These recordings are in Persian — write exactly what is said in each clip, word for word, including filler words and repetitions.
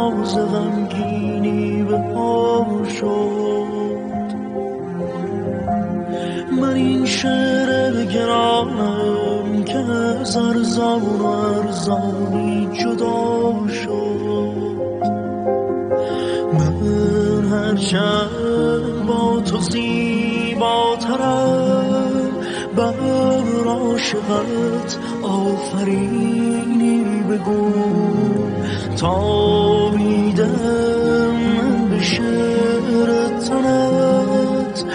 ناز غمگینی به پا شد. من این شعر گرانم که از ارزان و ارزانی جدا شد. من هرچند با تو زیباترم، بر عاشقت آفرینی بگو تا میدم من به شعر تنت،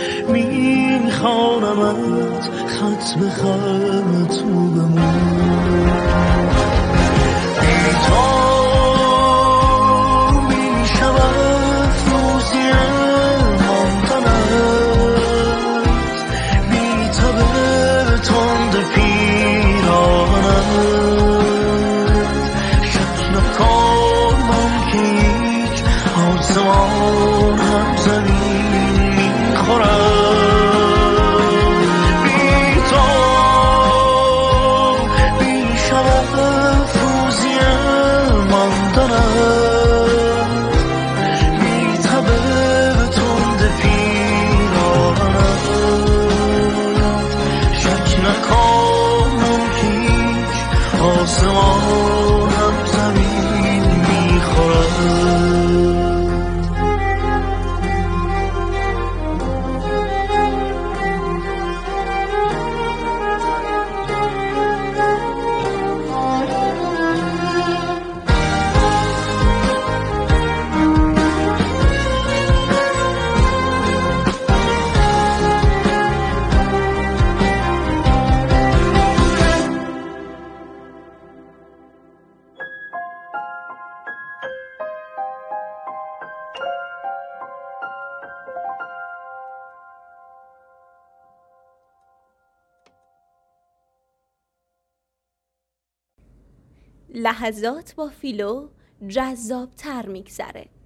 میخوانمت خط به خط تو بمون. بی تو میشود روزی ماندنت، بی تب تند پیرانت. شک نکن من که هیچ آسمان هم زمین میخورد. بی تو میشود روزی ماندنت، بی تب تند پیرانت. شک نکن من که هیچ آسمان هم زمین میخورد. لحظات با فیلو جذاب‌تر میگذره.